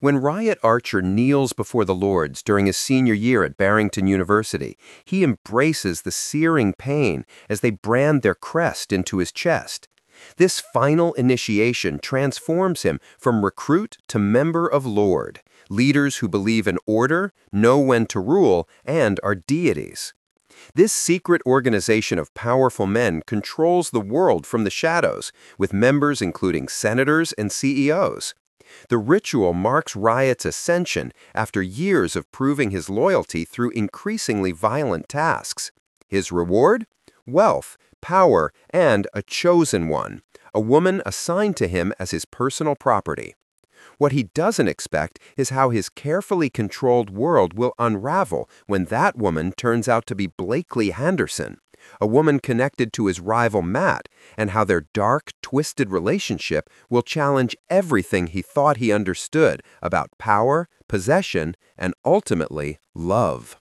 When Riot Archer kneels before the Lords during his senior year at Barrington University, he embraces the searing pain as they brand their crest into his chest. This final initiation transforms him from recruit to member of Lord, leaders who believe in order, know when to rule, and are deities. This secret organization of powerful men controls the world from the shadows, with members including senators and CEOs. The ritual marks Riot's ascension after years of proving his loyalty through increasingly violent tasks. His reward? Wealth, power, and a chosen one, a woman assigned to him as his personal property. What he doesn't expect is how his carefully controlled world will unravel when that woman turns out to be Blakely Henderson, a woman connected to his rival Matt, and how their dark, twisted relationship will challenge everything he thought he understood about power, possession, and ultimately, love.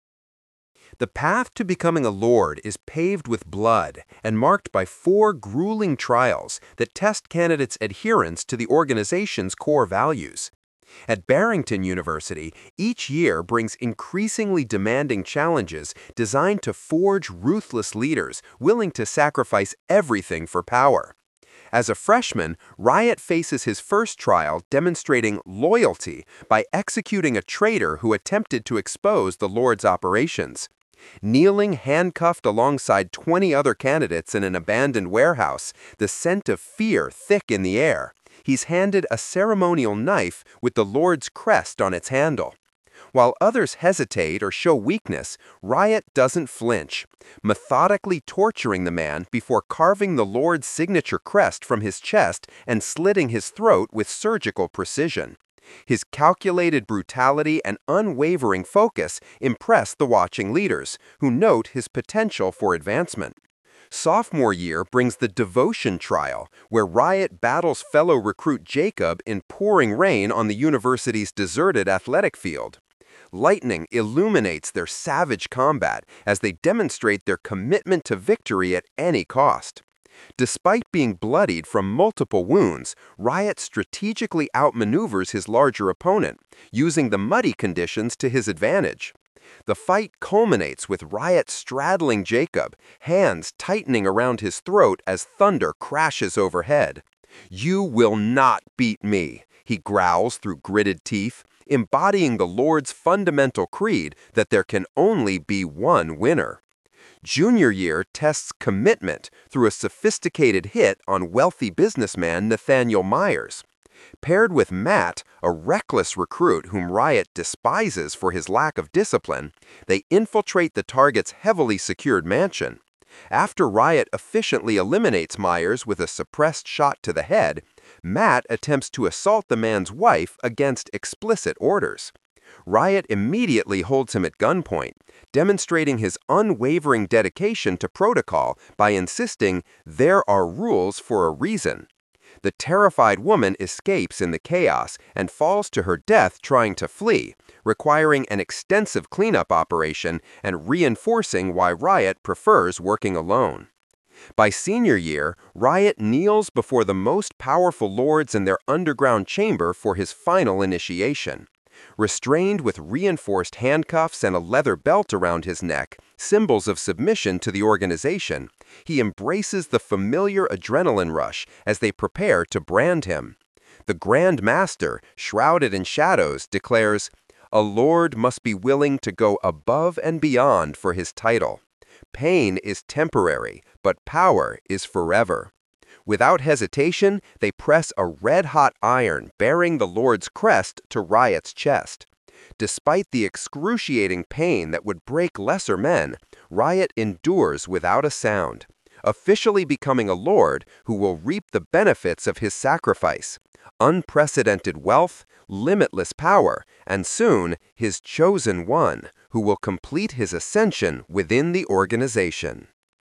The path to becoming a lord is paved with blood and marked by 4 grueling trials that test candidates' adherence to the organization's core values. At Barrington University, each year brings increasingly demanding challenges designed to forge ruthless leaders willing to sacrifice everything for power. As a freshman, Riot faces his first trial demonstrating loyalty by executing a traitor who attempted to expose the Lord's operations. Kneeling handcuffed alongside 20 other candidates in an abandoned warehouse, the scent of fear thick in the air, he's handed a ceremonial knife with the Lord's crest on its handle. While others hesitate or show weakness, Riot doesn't flinch, methodically torturing the man before carving the Lord's signature crest from his chest and slitting his throat with surgical precision. His calculated brutality and unwavering focus impress the watching leaders, who note his potential for advancement. Sophomore year brings the Devotion Trial, where Riot battles fellow recruit Jacob in pouring rain on the university's deserted athletic field. Lightning illuminates their savage combat as they demonstrate their commitment to victory at any cost. Despite being bloodied from multiple wounds, Riot strategically outmaneuvers his larger opponent, using the muddy conditions to his advantage. The fight culminates with Riot straddling Jacob, hands tightening around his throat as thunder crashes overhead. "You will not beat me," he growls through gritted teeth, embodying the Lord's fundamental creed that there can only be one winner. Junior year tests commitment through a sophisticated hit on wealthy businessman Nathaniel Myers. Paired with Matt, a reckless recruit whom Riot despises for his lack of discipline, they infiltrate the target's heavily secured mansion. After Riot efficiently eliminates Myers with a suppressed shot to the head, Matt attempts to assault the man's wife against explicit orders. Riot immediately holds him at gunpoint, demonstrating his unwavering dedication to protocol by insisting there are rules for a reason. The terrified woman escapes in the chaos and falls to her death trying to flee, requiring an extensive cleanup operation and reinforcing why Riot prefers working alone. By senior year, Riot kneels before the most powerful lords in their underground chamber for his final initiation. Restrained with reinforced handcuffs and a leather belt around his neck, symbols of submission to the organization, he embraces the familiar adrenaline rush as they prepare to brand him. The Grand Master, shrouded in shadows, declares, "A lord must be willing to go above and beyond for his title. Pain is temporary, but power is forever." Without hesitation, they press a red-hot iron bearing the Lord's crest to Riot's chest. Despite the excruciating pain that would break lesser men, Riot endures without a sound, officially becoming a lord who will reap the benefits of his sacrifice: unprecedented wealth, limitless power, and soon his chosen one, who will complete his ascension within the organization.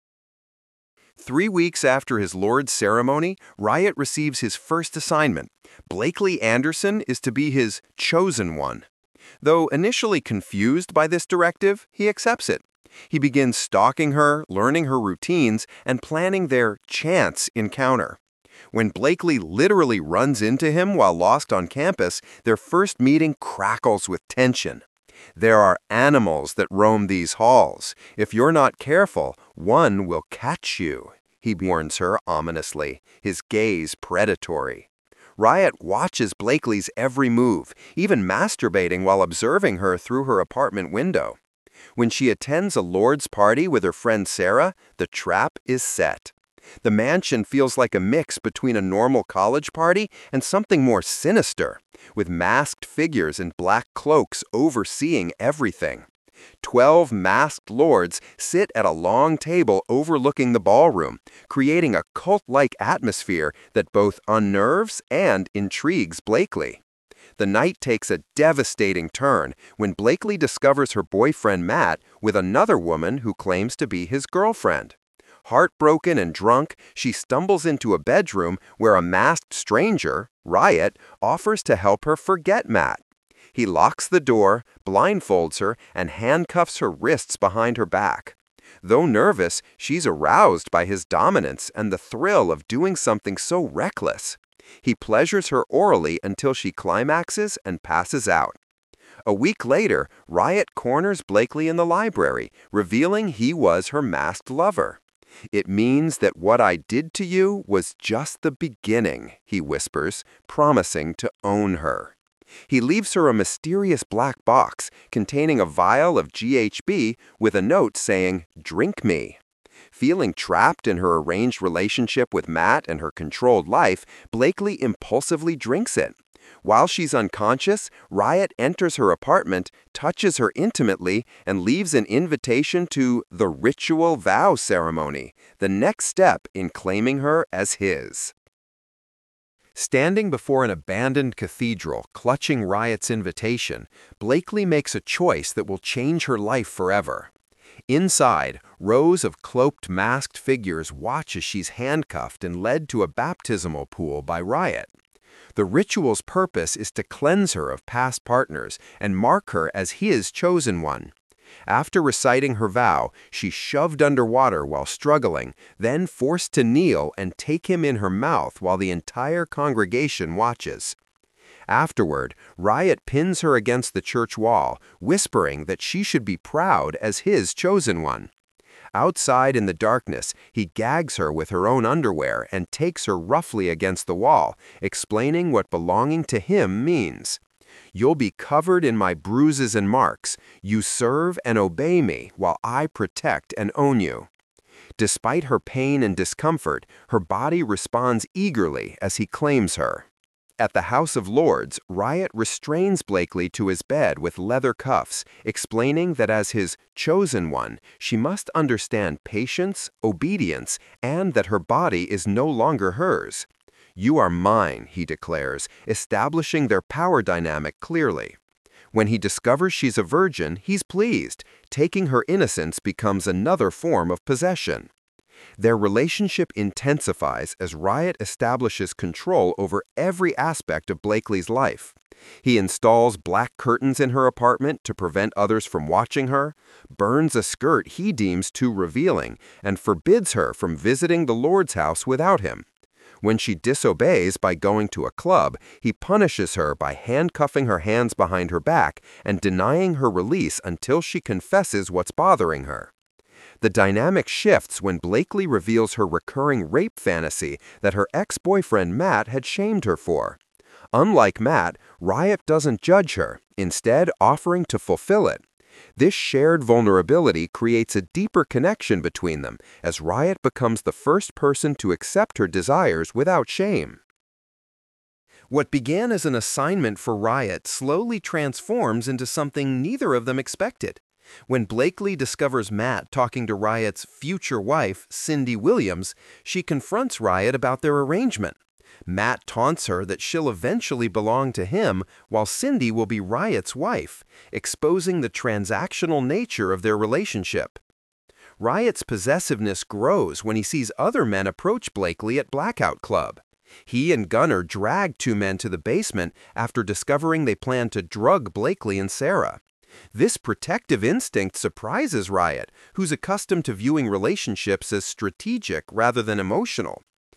3 weeks after his Lord's ceremony, Riot receives his first assignment. Blakely Anderson is to be his chosen one. Though initially confused by this directive, he accepts it. He begins stalking her, learning her routines, and planning their chance encounter. When Blakely literally runs into him while lost on campus, their first meeting crackles with tension. There are animals that roam these halls. If you're not careful, one will catch you, he warns her ominously, his gaze predatory. Riot watches Blakely's every move, even masturbating while observing her through her apartment window. When she attends a Lord's party with her friend Sarah, the trap is set. The mansion feels like a mix between a normal college party and something more sinister, with masked figures in black cloaks overseeing everything. 12 masked lords sit at a long table overlooking the ballroom, creating a cult-like atmosphere that both unnerves and intrigues Blakely. The night takes a devastating turn when Blakely discovers her boyfriend Matt with another woman who claims to be his girlfriend. Heartbroken and drunk, she stumbles into a bedroom where a masked stranger, Riot, offers to help her forget Matt. He locks the door, blindfolds her, and handcuffs her wrists behind her back. Though nervous, she's aroused by his dominance and the thrill of doing something so reckless. He pleasures her orally until she climaxes and passes out. A week later, Riot corners Blakely in the library, revealing he was her masked lover. "It means that what I did to you was just the beginning," he whispers, promising to own her. He leaves her a mysterious black box containing a vial of GHB with a note saying, "Drink me." Feeling trapped in her arranged relationship with Matt and her controlled life, Blakely impulsively drinks it. While she's unconscious, Riot enters her apartment, touches her intimately, and leaves an invitation to the ritual vow ceremony, the next step in claiming her as his. Standing before an abandoned cathedral, clutching Riot's invitation, Blakely makes a choice that will change her life forever. Inside, rows of cloaked, masked figures watch as she's handcuffed and led to a baptismal pool by Riot. The ritual's purpose is to cleanse her of past partners and mark her as his chosen one. After reciting her vow, she's shoved underwater while struggling, then forced to kneel and take him in her mouth while the entire congregation watches. Afterward, Riot pins her against the church wall, whispering that she should be proud as his chosen one. Outside in the darkness, he gags her with her own underwear and takes her roughly against the wall, explaining what belonging to him means. "You'll be covered in my bruises and marks. You serve and obey me while I protect and own you." Despite her pain and discomfort, her body responds eagerly as he claims her. At the House of Lords, Riot restrains Blakely to his bed with leather cuffs, explaining that as his chosen one, she must understand patience, obedience, and that her body is no longer hers. "You are mine," he declares, establishing their power dynamic clearly. When he discovers she's a virgin, he's pleased. Taking her innocence becomes another form of possession. Their relationship intensifies as Riot establishes control over every aspect of Blakely's life. He installs black curtains in her apartment to prevent others from watching her, burns a skirt he deems too revealing, and forbids her from visiting the Lord's house without him. When she disobeys by going to a club, he punishes her by handcuffing her hands behind her back and denying her release until she confesses what's bothering her. The dynamic shifts when Blakely reveals her recurring rape fantasy that her ex-boyfriend Matt had shamed her for. Unlike Matt, Riot doesn't judge her, instead offering to fulfill it. This shared vulnerability creates a deeper connection between them as Riot becomes the first person to accept her desires without shame. What began as an assignment for Riot slowly transforms into something neither of them expected. When Blakely discovers Matt talking to Riot's future wife, Cindy Williams, she confronts Riot about their arrangement. Matt taunts her that she'll eventually belong to him, while Cindy will be Riot's wife, exposing the transactional nature of their relationship. Riot's possessiveness grows when he sees other men approach Blakely at Blackout Club. He and Gunnar drag two men to the basement after discovering they plan to drug Blakely and Sarah. This protective instinct surprises Riot, who's accustomed to viewing relationships as strategic rather than emotional.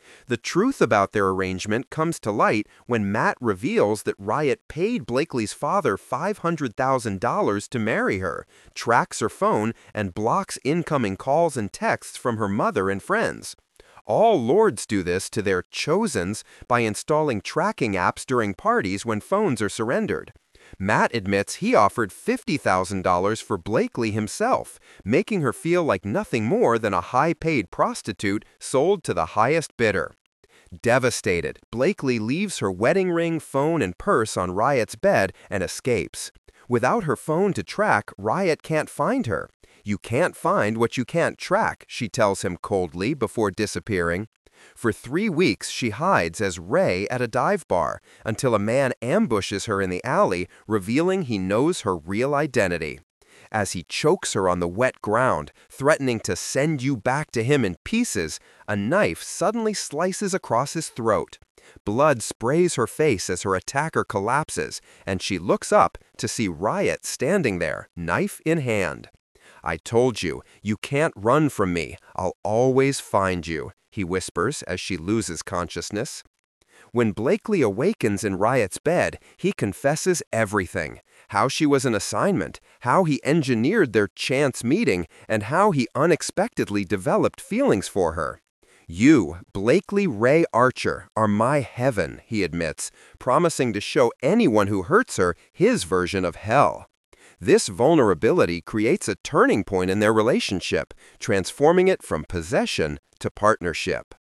The truth about their arrangement comes to light when Matt reveals that Riot paid Blakely's father $500,000 to marry her, tracks her phone, and blocks incoming calls and texts from her mother and friends. All lords do this to their chosens by installing tracking apps during parties when phones are surrendered. Matt admits he offered $50,000 for Blakely himself, making her feel like nothing more than a high-paid prostitute sold to the highest bidder. Devastated, Blakely leaves her wedding ring, phone, and purse on Riot's bed and escapes. Without her phone to track, Riot can't find her. "You can't find what you can't track," she tells him coldly before disappearing. For 3 weeks, she hides as Ray at a dive bar until a man ambushes her in the alley, revealing he knows her real identity. As he chokes her on the wet ground, threatening to send you back to him in pieces, a knife suddenly slices across his throat. Blood sprays her face as her attacker collapses, and she looks up to see Riot standing there, knife in hand. "I told you, you can't run from me. I'll always find you," he whispers as she loses consciousness. When Blakely awakens in Riot's bed, he confesses everything: how she was an assignment, how he engineered their chance meeting, and how he unexpectedly developed feelings for her. "You, Blakely Ray Archer, are my heaven," he admits, promising to show anyone who hurts her his version of hell. This vulnerability creates a turning point in their relationship, transforming it from possession to partnership.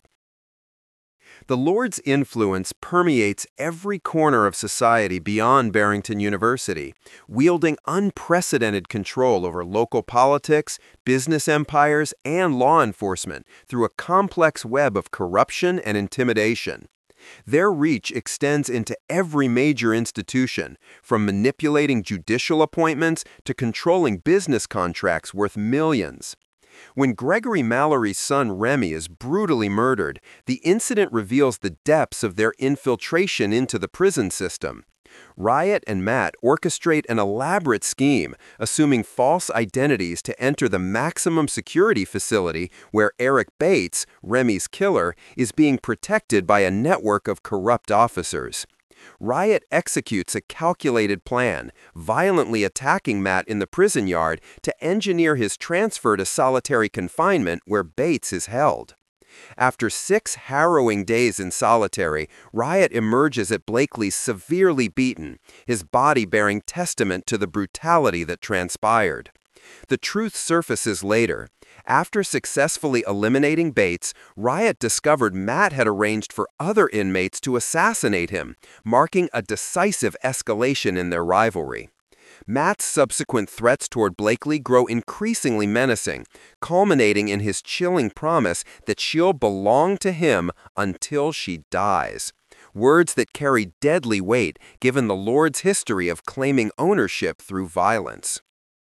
The Lord's influence permeates every corner of society beyond Barrington University, wielding unprecedented control over local politics, business empires, and law enforcement through a complex web of corruption and intimidation. Their reach extends into every major institution, from manipulating judicial appointments to controlling business contracts worth millions. When Gregory Mallory's son Remy is brutally murdered, the incident reveals the depths of their infiltration into the prison system. Riot and Matt orchestrate an elaborate scheme, assuming false identities to enter the maximum security facility where Eric Bates, Remy's killer, is being protected by a network of corrupt officers. Riot executes a calculated plan, violently attacking Matt in the prison yard to engineer his transfer to solitary confinement where Bates is held. After 6 harrowing days in solitary, Riot emerges at Blakely's severely beaten, his body bearing testament to the brutality that transpired. The truth surfaces later. After successfully eliminating Bates, Riot discovered Matt had arranged for other inmates to assassinate him, marking a decisive escalation in their rivalry. Matt's subsequent threats toward Blakely grow increasingly menacing, culminating in his chilling promise that she'll belong to him until she dies. Words that carry deadly weight given the Lord's history of claiming ownership through violence.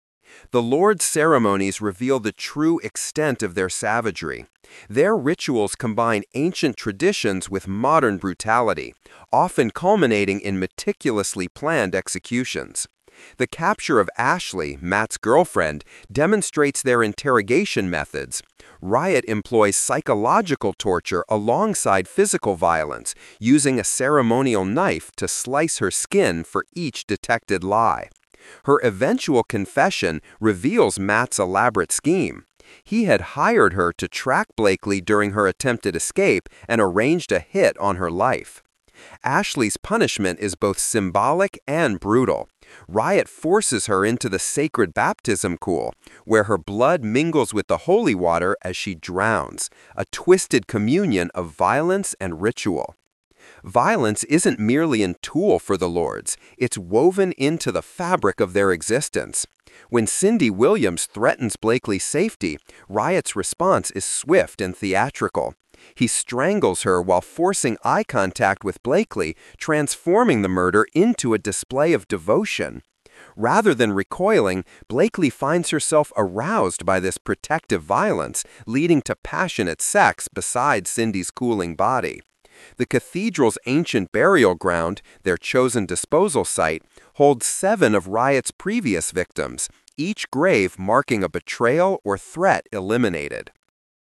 The Lord's ceremonies reveal the true extent of their savagery. Their rituals combine ancient traditions with modern brutality, often culminating in meticulously planned executions. The capture of Ashley, Matt's girlfriend, demonstrates their interrogation methods. Riot employs psychological torture alongside physical violence, using a ceremonial knife to slice her skin for each detected lie. Her eventual confession reveals Matt's elaborate scheme. He had hired her to track Blakely during her attempted escape and arranged a hit on her life. Ashley's punishment is both symbolic and brutal. Riot forces her into the sacred baptism pool, where her blood mingles with the holy water as she drowns, a twisted communion of violence and ritual. Violence isn't merely a tool for the Lords, it's woven into the fabric of their existence. When Cindy Williams threatens Blakely's safety, Riot's response is swift and theatrical. He strangles her while forcing eye contact with Blakely, transforming the murder into a display of devotion. Rather than recoiling, Blakely finds herself aroused by this protective violence, leading to passionate sex beside Cindy's cooling body. The cathedral's ancient burial ground, their chosen disposal site, holds 7 of Riot's previous victims, each grave marking a betrayal or threat eliminated.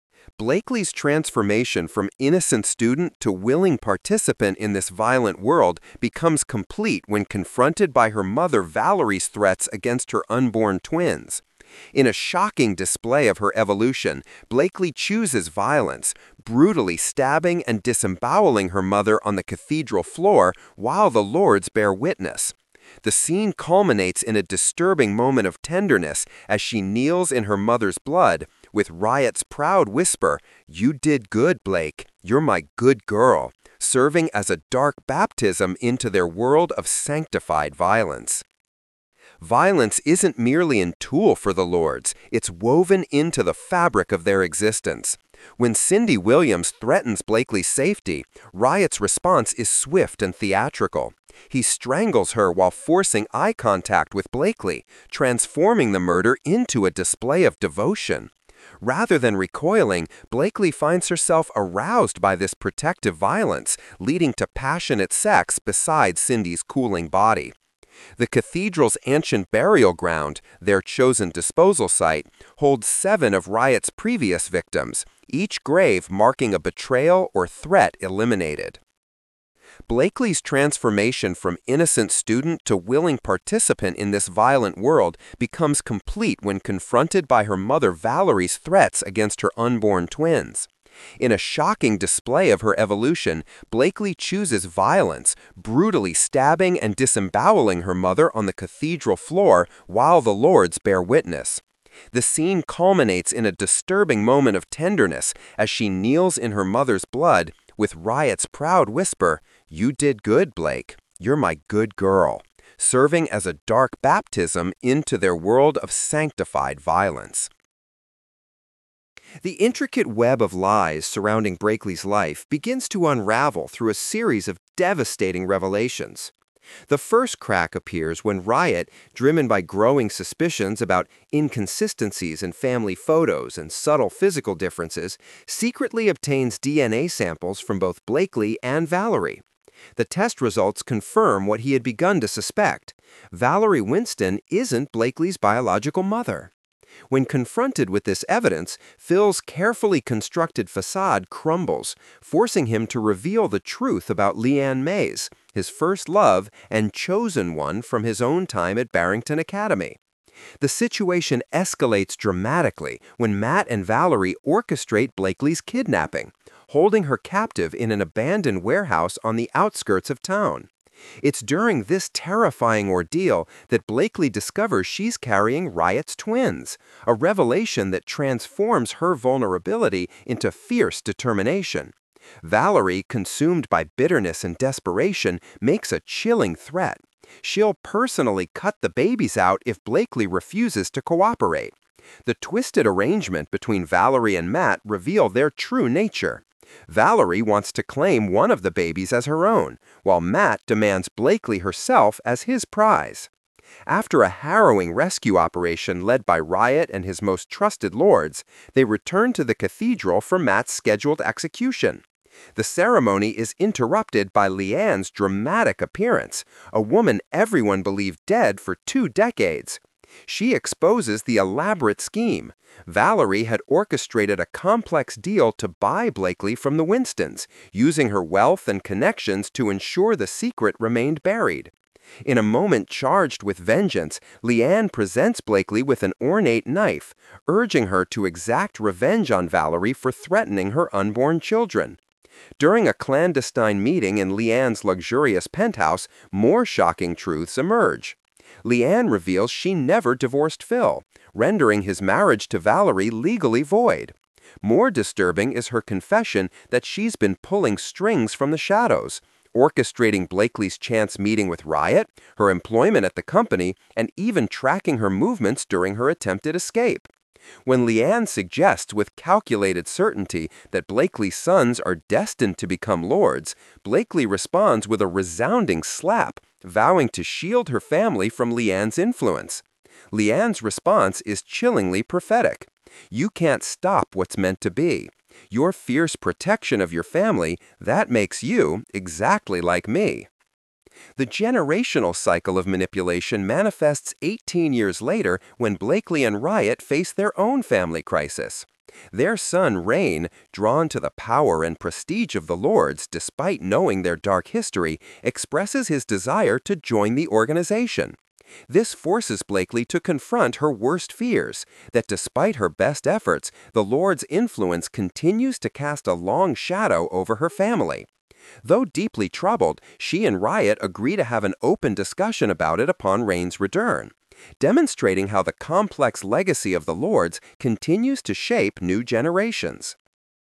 Blakely's transformation from innocent student to willing participant in this violent world becomes complete when confronted by her mother Valerie's threats against her unborn twins. In a shocking display of her evolution, Blakely chooses violence, brutally stabbing and disemboweling her mother on the cathedral floor while the lords bear witness. The scene culminates in a disturbing moment of tenderness as she kneels in her mother's blood, with Riot's proud whisper, "You did good, Blake. You're my good girl," serving as a dark baptism into their world of sanctified violence. Violence isn't merely a tool for the lords, it's woven into the fabric of their existence. When Cindy Williams threatens Blakely's safety, Riot's response is swift and theatrical. He strangles her while forcing eye contact with Blakely, transforming the murder into a display of devotion. Rather than recoiling, Blakely finds herself aroused by this protective violence, leading to passionate sex beside Cindy's cooling body. The cathedral's ancient burial ground, their chosen disposal site, holds 7 of Riot's previous victims, each grave marking a betrayal or threat eliminated. Blakely's transformation from innocent student to willing participant in this violent world becomes complete when confronted by her mother Valerie's threats against her unborn twins. In a shocking display of her evolution, Blakely chooses violence, brutally stabbing and disemboweling her mother on the cathedral floor while the lords bear witness. The scene culminates in a disturbing moment of tenderness as she kneels in her mother's blood, with Riot's proud whisper, "You did good, Blake. You're my good girl," serving as a dark baptism into their world of sanctified violence. The intricate web of lies surrounding Blakely's life begins to unravel through a series of devastating revelations. The first crack appears when Riot, driven by growing suspicions about inconsistencies in family photos and subtle physical differences, secretly obtains DNA samples from both Blakely and Valerie. The test results confirm what he had begun to suspect. Valerie Winston isn't Blakely's biological mother. When confronted with this evidence, Phil's carefully constructed facade crumbles, forcing him to reveal the truth about Leanne Mays, his first love and chosen one from his own time at Barrington Academy. The situation escalates dramatically when Matt and Valerie orchestrate Blakely's kidnapping, holding her captive in an abandoned warehouse on the outskirts of town. It's during this terrifying ordeal that Blakely discovers she's carrying Riot's twins, a revelation that transforms her vulnerability into fierce determination. Valerie, consumed by bitterness and desperation, makes a chilling threat. She'll personally cut the babies out if Blakely refuses to cooperate. The twisted arrangement between Valerie and Matt reveal their true nature. Valerie wants to claim one of the babies as her own, while Matt demands Blakely herself as his prize. After a harrowing rescue operation led by Riot and his most trusted lords, they return to the cathedral for Matt's scheduled execution. The ceremony is interrupted by Leanne's dramatic appearance, a woman everyone believed dead for 2 decades. She exposes the elaborate scheme. Valerie had orchestrated a complex deal to buy Blakely from the Winstons, using her wealth and connections to ensure the secret remained buried. In a moment charged with vengeance, Leanne presents Blakely with an ornate knife, urging her to exact revenge on Valerie for threatening her unborn children. During a clandestine meeting in Leanne's luxurious penthouse, more shocking truths emerge. Leanne reveals she never divorced Phil, rendering his marriage to Valerie legally void. More disturbing is her confession that she's been pulling strings from the shadows, orchestrating Blakely's chance meeting with Riot, her employment at the company, and even tracking her movements during her attempted escape. When Leanne suggests with calculated certainty that Blakely's sons are destined to become lords, Blakely responds with a resounding slap, vowing to shield her family from Leanne's influence. Leanne's response is chillingly prophetic. "You can't stop what's meant to be. Your fierce protection of your family, that makes you exactly like me." The generational cycle of manipulation manifests 18 years later when Blakely and Riot face their own family crisis. Their son, Rain, drawn to the power and prestige of the Lords despite knowing their dark history, expresses his desire to join the organization. This forces Blakely to confront her worst fears, that despite her best efforts, the Lord's influence continues to cast a long shadow over her family. Though deeply troubled, she and Riot agree to have an open discussion about it upon Rain's return, demonstrating how the complex legacy of the Lords continues to shape new generations.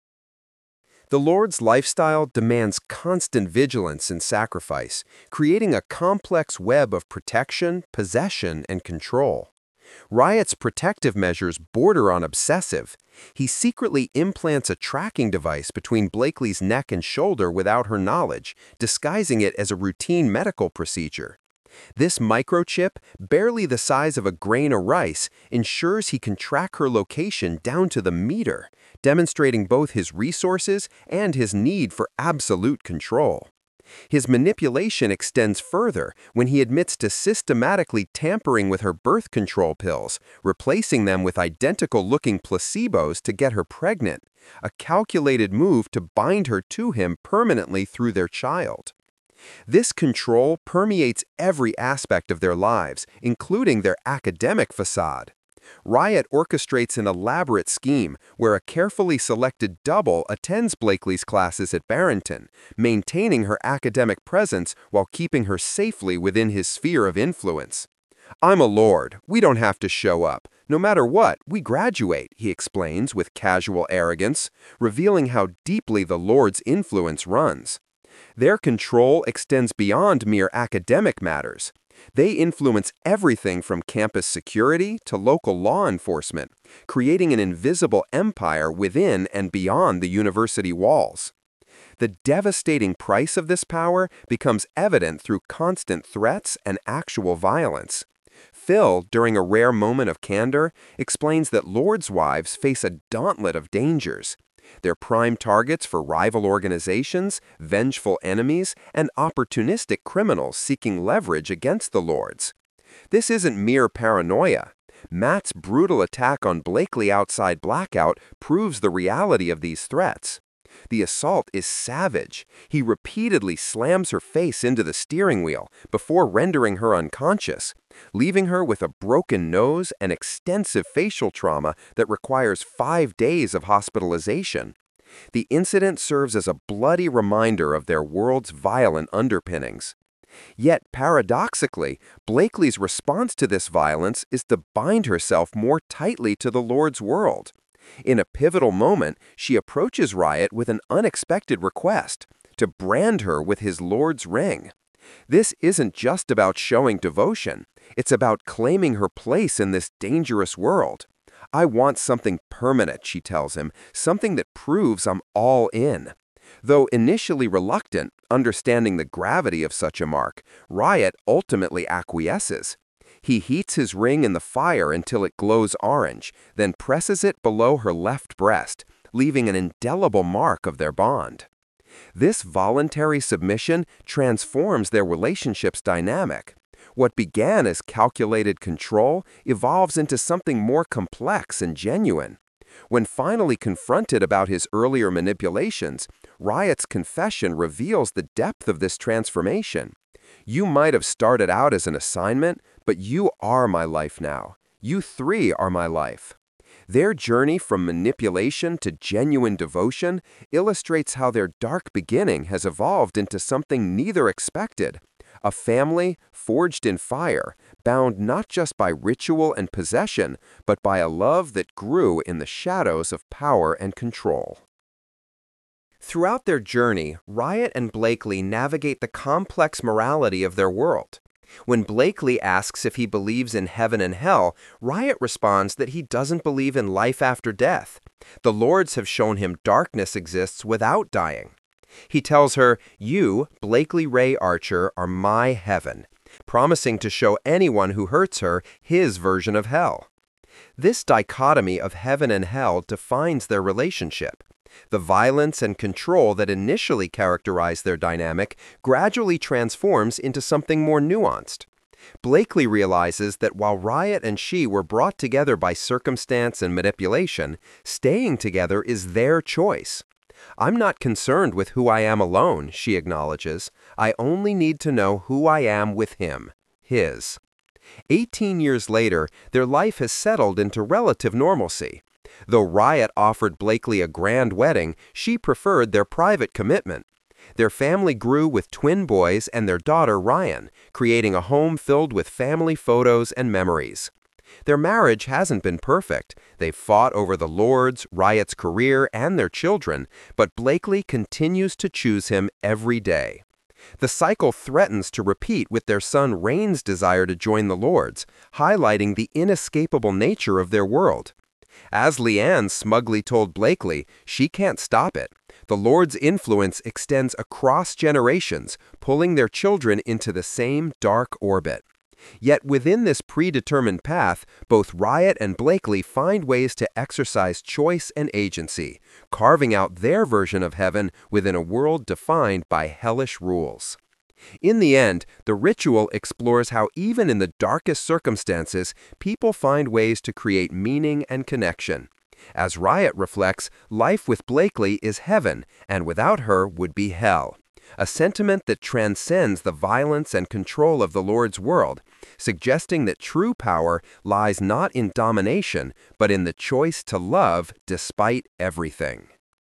The Lord's lifestyle demands constant vigilance and sacrifice, creating a complex web of protection, possession, and control. Riot's protective measures border on obsessive. He secretly implants a tracking device between Blakely's neck and shoulder without her knowledge, disguising it as a routine medical procedure. This microchip, barely the size of a grain of rice, ensures he can track her location down to the meter, demonstrating both his resources and his need for absolute control. His manipulation extends further when he admits to systematically tampering with her birth control pills, replacing them with identical-looking placebos to get her pregnant, a calculated move to bind her to him permanently through their child. This control permeates every aspect of their lives, including their academic facade. Riot orchestrates an elaborate scheme where a carefully selected double attends Blakely's classes at Barrington, maintaining her academic presence while keeping her safely within his sphere of influence. "I'm a lord. We don't have to show up. No matter what, we graduate," he explains with casual arrogance, revealing how deeply the lord's influence runs. Their control extends beyond mere academic matters. They influence everything from campus security to local law enforcement, creating an invisible empire within and beyond the university walls. The devastating price of this power becomes evident through constant threats and actual violence. Phil, during a rare moment of candor, explains that Lords' wives face a gauntlet of dangers. They're prime targets for rival organizations, vengeful enemies, and opportunistic criminals seeking leverage against the Lords. This isn't mere paranoia. Matt's brutal attack on Blakely outside Blackout proves the reality of these threats. The assault is savage. He repeatedly slams her face into the steering wheel before rendering her unconscious, leaving her with a broken nose and extensive facial trauma that requires 5 days of hospitalization. The incident serves as a bloody reminder of their world's violent underpinnings. Yet, paradoxically, Blakely's response to this violence is to bind herself more tightly to the Lord's world. In a pivotal moment, she approaches Riot with an unexpected request to brand her with his Lord's ring. This isn't just about showing devotion. It's about claiming her place in this dangerous world. "I want something permanent," she tells him, "something that proves I'm all in." Though initially reluctant, understanding the gravity of such a mark, Riot ultimately acquiesces. He heats his ring in the fire until it glows orange, then presses it below her left breast, leaving an indelible mark of their bond. This voluntary submission transforms their relationship's dynamic. What began as calculated control evolves into something more complex and genuine. When finally confronted about his earlier manipulations, Riot's confession reveals the depth of this transformation. "You might have started out as an assignment, but you are my life now. You three are my life." Their journey from manipulation to genuine devotion illustrates how their dark beginning has evolved into something neither expected: a family forged in fire, bound not just by ritual and possession, but by a love that grew in the shadows of power and control. Throughout their journey, Riot and Blakely navigate the complex morality of their world. When Blakely asks if he believes in heaven and hell, Riot responds that he doesn't believe in life after death. The Lords have shown him darkness exists without dying. He tells her, "You, Blakely Ray Archer, are my heaven," promising to show anyone who hurts her his version of hell. This dichotomy of heaven and hell defines their relationship. The violence and control that initially characterized their dynamic gradually transforms into something more nuanced. Blakely realizes that while Riot and she were brought together by circumstance and manipulation, staying together is their choice. "I'm not concerned with who I am alone," she acknowledges. "I only need to know who I am with him, his." 18 years later, their life has settled into relative normalcy. Though Riot offered Blakely a grand wedding, she preferred their private commitment. Their family grew with twin boys and their daughter Ryan, creating a home filled with family photos and memories. Their marriage hasn't been perfect. They've fought over the Lord's, Riot's career, and their children, but Blakely continues to choose him every day. The cycle threatens to repeat with their son Rain's desire to join the Lord's, highlighting the inescapable nature of their world. As Leanne smugly told Blakely, she can't stop it. The Lord's influence extends across generations, pulling their children into the same dark orbit. Yet within this predetermined path, both Riot and Blakely find ways to exercise choice and agency, carving out their version of heaven within a world defined by hellish rules. In the end, the ritual explores how even in the darkest circumstances, people find ways to create meaning and connection. As Riot reflects, life with Blakely is heaven, and without her would be hell. A sentiment that transcends the violence and control of the Lord's world, suggesting that true power lies not in domination, but in the choice to love despite everything.